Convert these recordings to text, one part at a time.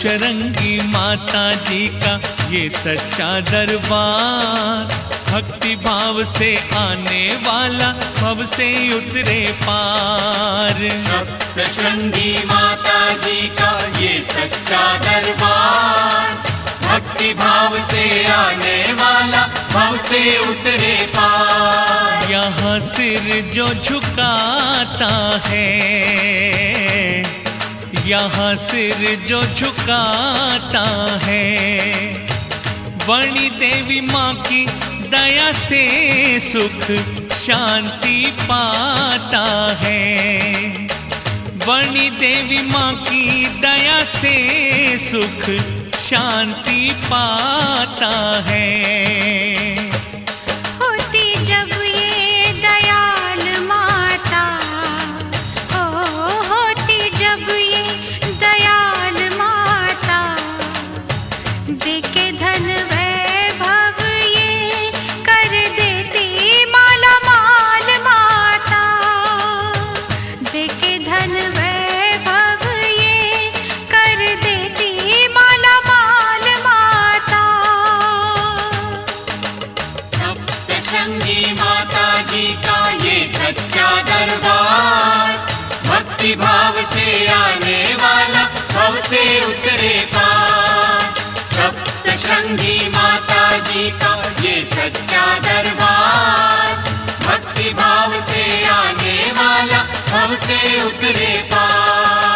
सप्तशृंगी माता जी का ये सच्चा दरबार, भक्ति भाव से आने वाला भव से उतरे पार। सप्तशृंगी माता जी का ये सच्चा दरबार, भक्ति भाव से आने वाला भव से उतरे पार। यहाँ सिर जो झुकाता है, यहाँ सिर जो झुकाता है, वणी देवी माँ की दया से सुख शांति पाता है। वणी देवी माँ की दया से सुख शांति पाता है। होती जब ये दयाल माता, ओ होती जब ये दयाल माता, देके धन वैभव ये कर देती माला माल माता, देके धन वैभव ये कर देती माला माल माता। सप्तशृंगी माता जी का ये सच्चा दरबार, भक्ति भाव से आने वाला भव से उतरे पार। सप्तशृंगी माता जी का ये सच्चा दरबार, भक्ति भाव से आने वाला भव से उतरे पार।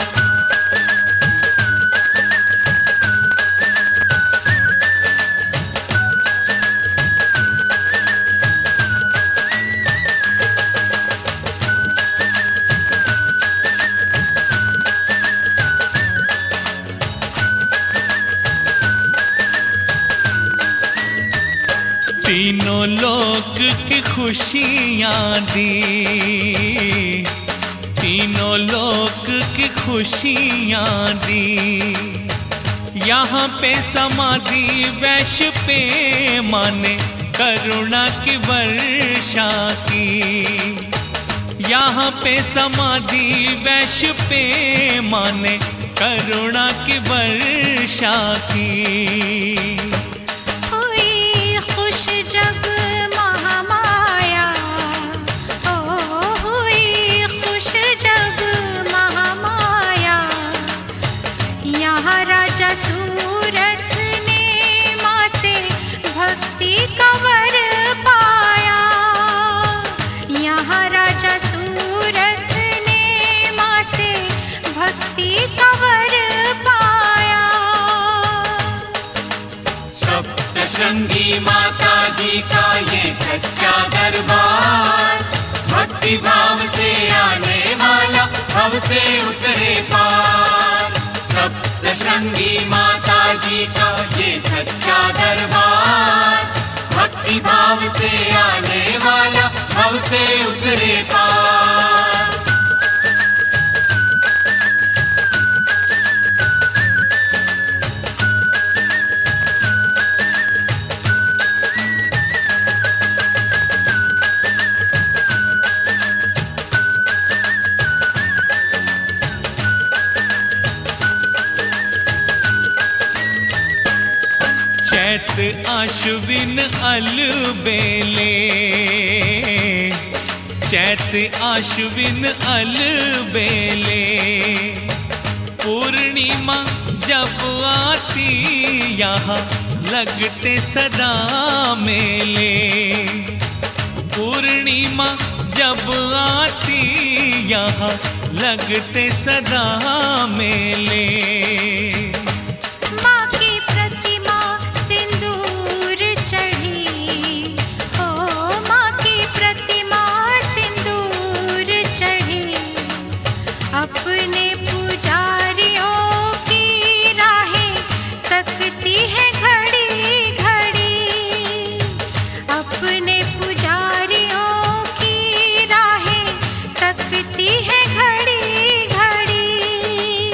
तीनों लोक की खुशियाँ दी, तीनों लोक की खुशियाँ दी। यहाँ पे समाधि वैश्य पे माने करुणा की वर्षा की। यहाँ पे समाधि वैश्य पे माने करुणा की वर्षा की। जब महामाया, ओ हुई खुश जब महामाया, यहाँ राजा सूरत ने माँ से भक्ति का वर पाया। यहाँ राजा सूरत ने माँ से भक्ति का वर पाया। सप्तशृंगी माता जी का ये सच्चा दरबार, भक्ति भाव से आने वाला भव से उतरे पार। सप्तशृंगी माता जी का ये सच्चा दरबार, भक्ति भाव से आने वाला भव से उतरे पार। चैत आश्विन अलबेले, चैत आश्विन अलबेले, पूर्णिमा जब आती यहाँ लगते सदा मेले। पूर्णिमा जब आती यहाँ लगते सदा मेले। अपने पुजारियों की राहें तकती है घड़ी घड़ी, अपने पुजारियों की राहें तकती है घड़ी घड़ी।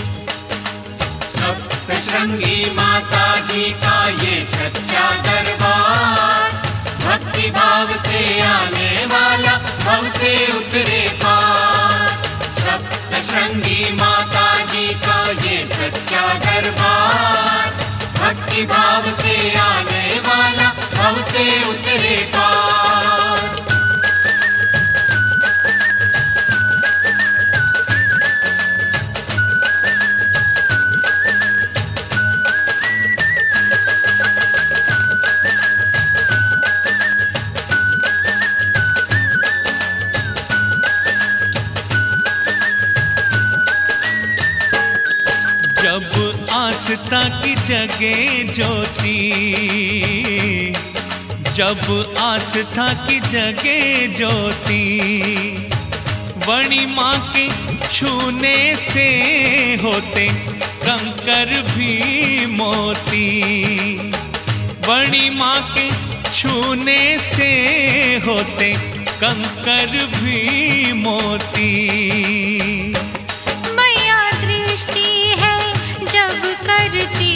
सप्तशृंगी माता जी का ये सच्चा दरबार, भक्ति भाव से आने वाला भव से उतरे पार। सप्तशृंगी माता जी का ये सच्चा दरबार, भक्ति भाव से आने वाला भव से उतरे पार। जब आस्था की जगे ज्योति, जब आस्था की जगे ज्योति, वणी माँ के छूने से होते कंकर भी मोती। वणी माँ के छूने से होते कंकर भी मोती। मैया दृष्टि है जब करती,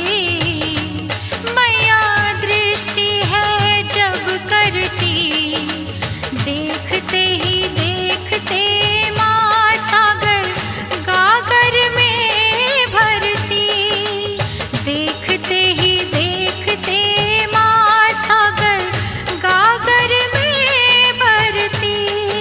मैया दृष्टि है जब करती, देखते ही देखते माँ सागर गागर में भरती। देखते ही देखते माँ सागर गागर में भरती।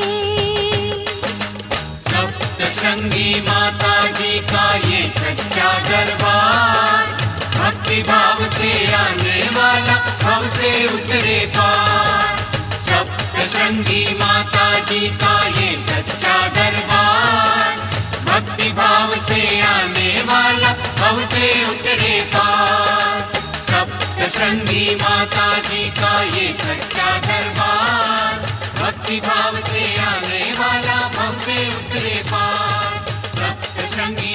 सप्तशृंगी माता जी का ये सच्चा दरबार, भक्ति भाव से आने वाला भव से उतरे पार। सप्तशृंगी माता जी का ये सच्चा दरबार, भक्ति भाव से आने वाला भव से उतरे पार। सप्तशृंगी माता जी का ये सच्चा दरबार, भक्ति भाव से आने वाला भव से उतरे पार। सप्तशृंगी